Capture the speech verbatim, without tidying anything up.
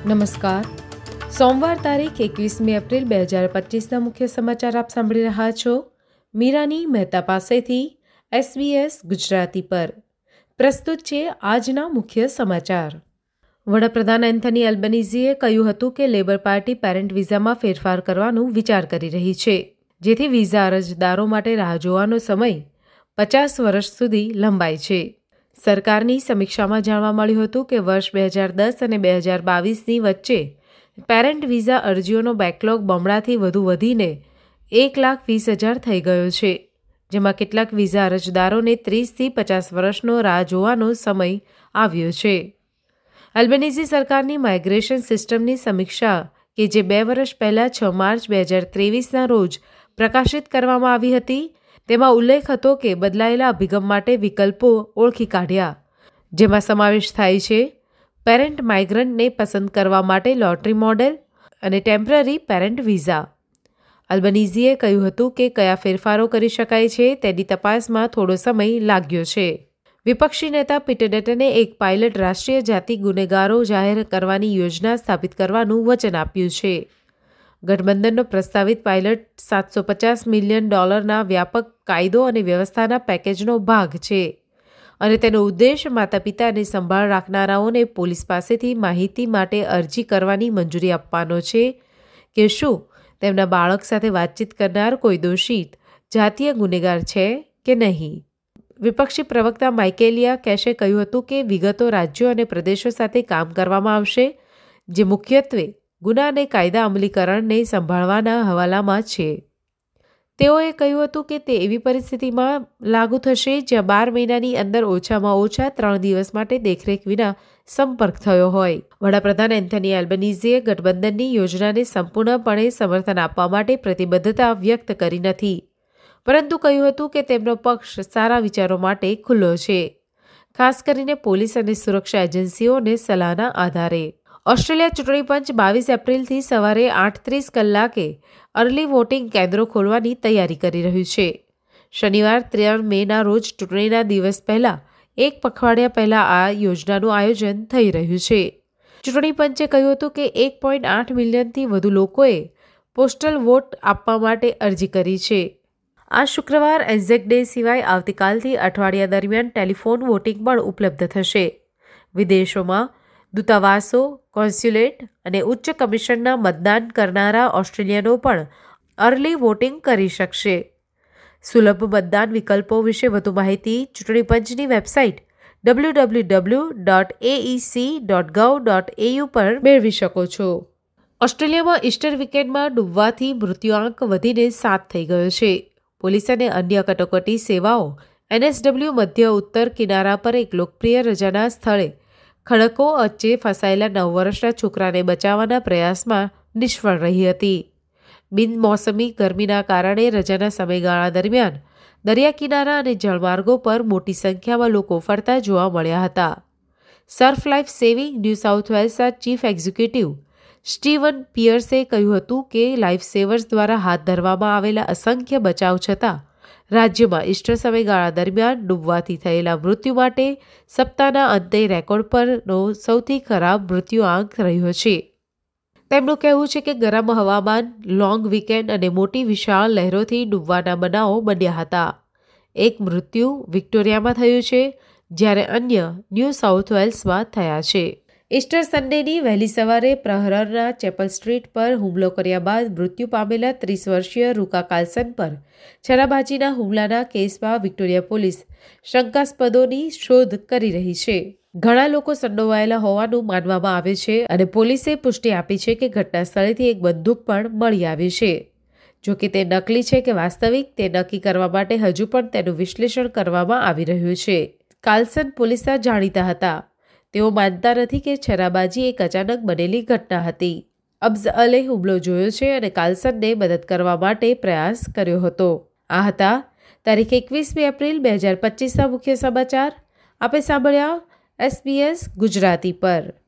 નમસ્કાર. સોમવાર તારીખ એકવીસમી એપ્રિલ બે હજાર પચીસના મુખ્ય સમાચાર આપ સાંભળી રહ્યા છો મીરાની મહેતા પાસેથી એસબીએસ ગુજરાતી પર. પ્રસ્તુત છે આજના મુખ્ય સમાચાર. વડાપ્રધાન એન્થની એલ્બનીઝીએ કહ્યું હતું કે લેબર પાર્ટી પેરેન્ટ વિઝામાં ફેરફાર કરવાનું વિચાર કરી રહી છે, જેથી વિઝા અરજદારો માટે રાહ જોવાનો સમય પચાસ વર્ષ સુધી લંબાય છે. સરકારની સમીક્ષામાં જાણવા મળ્યું હતું કે વર્ષ બે હજાર દસ અને બે હજાર બાવીસની વચ્ચે પેરેન્ટ વિઝા અરજીઓનો બેકલોગ બમણાથી વધુ વધીને એક લાખ વીસ હજાર થઈ ગયો છે, જેમાં કેટલાક વિઝા અરજદારોને ત્રીસથી પચાસ વર્ષનો રાહ જોવાનો સમય આવ્યો છે. એલ્બનીઝી સરકારની માઇગ્રેશન સિસ્ટમની સમીક્ષા કે જે બે વર્ષ પહેલાં છ માર્ચ બે હજાર ત્રેવીસના રોજ પ્રકાશિત કરવામાં આવી હતી, તેમાં ઉલ્લેખ હતો કે બદલાયેલા અભિગમ માટે વિકલ્પો ઓળખી કાઢ્યા, જેમાં સમાવેશ થાય છે પેરેન્ટ માઇગ્રન્ટને પસંદ કરવા માટે લોટરી મોડેલ અને ટેમ્પરરી પેરેન્ટ વિઝા. એલ્બનીઝીએ કહ્યું હતું કે કયા ફેરફારો કરી શકાય છે તેની તપાસમાં થોડો સમય લાગ્યો છે. વિપક્ષી નેતા પીટર ડટને એક પાયલટ રાષ્ટ્રીય જાતિ ગુનેગારો જાહેર કરવાની યોજના સ્થાપિત કરવાનું વચન આપ્યું છે. ગઠબંધનનો પ્રસ્તાવિત પાયલટ સાતસો પચાસ મિલિયન ડોલરના વ્યાપક કાયદો અને વ્યવસ્થાના પેકેજનો ભાગ છે અને તેનો ઉદ્દેશ માતા પિતાને સંભાળ રાખનારાઓને પોલીસ પાસેથી માહિતી માટે અરજી કરવાની મંજૂરી આપવાનો છે કે શું તેમના બાળક સાથે વાતચીત કરનાર કોઈ દોષિત જાતીય ગુનેગાર છે કે નહીં. વિપક્ષી પ્રવક્તા માઇકેલિયા કેશે કહ્યું હતું કે વિગતો રાજ્યો અને પ્રદેશો સાથે કામ કરવામાં આવશે, જે મુખ્યત્વે ગુના અને કાયદા અમલીકરણને સંભાળવાના હવાલામાં છે. તેઓએ કહ્યું હતું કે તે એવી પરિસ્થિતિમાં લાગુ થશે જ્યાં બાર મહિનાની અંદર ઓછામાં ઓછા ત્રણ દિવસ માટે દેખરેખ વિના સંપર્ક થયો હોય. વડાપ્રધાન એન્થની એલ્બનીઝીએ ગઠબંધનની યોજનાને સંપૂર્ણપણે સમર્થન આપવા માટે પ્રતિબદ્ધતા વ્યક્ત કરી નથી, પરંતુ કહ્યું હતું કે તેમનો પક્ષ સારા વિચારો માટે ખુલ્લો છે, ખાસ કરીને પોલીસ અને સુરક્ષા એજન્સીઓને સલાહના આધારે. ઓસ્ટ્રેલિયા ચૂંટણી પંચ બાવીસ એપ્રિલથી સવારે આઠ ત્રીસ કલાકે અર્લી વોટિંગ કેન્દ્રો ખોલવાની તૈયારી કરી રહ્યું છે. શનિવાર ત્રણ મેના રોજ ચૂંટણીના દિવસ પહેલા એક પખવાડિયા પહેલા આ યોજનાનું આયોજન થઈ રહ્યું છે. ચૂંટણી પંચે કહ્યું હતું કે એક પોઈન્ટ આઠ મિલિયનથી વધુ લોકોએ પોસ્ટલ વોટ આપવા માટે અરજી કરી છે. આ શુક્રવાર એન્ઝેક ડે સિવાય આવતીકાલથી અઠવાડિયા દરમિયાન ટેલિફોન વોટિંગ પણ ઉપલબ્ધ થશે. વિદેશોમાં દૂતાવાસો, કોન્સ્યુલેટ અને ઉચ્ચ કમિશનના મતદાન કરનારા ઓસ્ટ્રેલિયનો પણ અર્લી વોટિંગ કરી શકશે. સુલભ મતદાન વિકલ્પો વિશે વધુ માહિતી ચૂંટણી પંચની website W W W dot AEC dot gov dot AU પર મેળવી શકો છો. ઓસ્ટ્રેલિયામાં ઇસ્ટર વીકેન્ડમાં ડૂબવાથી મૃત્યુઆંક વધીને સાત થઈ ગયો છે. પોલીસ અને અન્ય કટોકટી સેવાઓ એનએસડબલ્યુ મધ્ય ઉત્તર કિનારા પર એક લોકપ્રિય રજાના સ્થળે ખડકો વચ્ચે ફસાયેલા નવ વર્ષના છોકરાને બચાવવાના પ્રયાસમાં નિષ્ફળ રહી હતી. બિનમોસમી ગરમીના કારણે રજાના સમયગાળા દરમિયાન દરિયા કિનારા અને જળમાર્ગો પર મોટી સંખ્યામાં લોકો ફરતા જોવા મળ્યા હતા. Surf life saving new south વેલ્સના ચીફ એક્ઝિક્યુટિવ સ્ટીવન પિયર્સે કહ્યું હતું કે લાઇફ સેવર્સ દ્વારા હાથ ધરવામાં આવેલા અસંખ્ય બચાવ છતાં રાજ્યમાં ઇસ્ટર સમયગાળા દરમિયાન ડૂબવાથી થયેલા મૃત્યુ માટે સપ્તાહના અંતે રેકોર્ડ પરનો સૌથી ખરાબ મૃત્યુઆંક રહ્યો છે. તેમનું કહેવું છે કે ગરમ હવામાન, લોંગ વીકેન્ડ અને મોટી વિશાળ લહેરોથી ડૂબવાના બનાવો બન્યા હતા. એક મૃત્યુ વિક્ટોરિયામાં થયું છે, જ્યારે અન્ય ન્યૂ સાઉથ વેલ્સમાં થયા છે. ઇસ્ટર સન્ડેની વહેલી સવારે પ્રહરના ચેપલ સ્ટ્રીટ પર હુમલો કર્યા બાદ મૃત્યુ પામેલા ત્રીસ વર્ષીય રૂકા કાર્લસન પર છરાબાજીના હુમલાના કેસમાં વિક્ટોરિયા પોલીસ શંકાસ્પદોની શોધ કરી રહી છે. ઘણા લોકો સંડોવાયેલા હોવાનું માનવામાં આવે છે અને પોલીસે પુષ્ટિ આપી છે કે ઘટના સ્થળેથી એક બંદૂક પણ મળી આવી છે. જો કે તે નકલી છે કે વાસ્તવિક તે નક્કી કરવા માટે હજુ પણ તેનું વિશ્લેષણ કરવામાં આવી રહ્યું છે. કાર્લસન પોલીસના જાણીતા હતા. તેઓ માનતા નથી કે છરાબાજી એક અચાનક બનેલી ઘટના હતી. અફઝલે હુમલો જોયો છે અને કાર્લસનને મદદ કરવા માટે પ્રયાસ કર્યો હતો. આ હતા તારીખ એકવીસમી એપ્રિલ બે હજાર પચીસના મુખ્ય સમાચાર. આપે સાંભળ્યા એસબીએસ ગુજરાતી પર.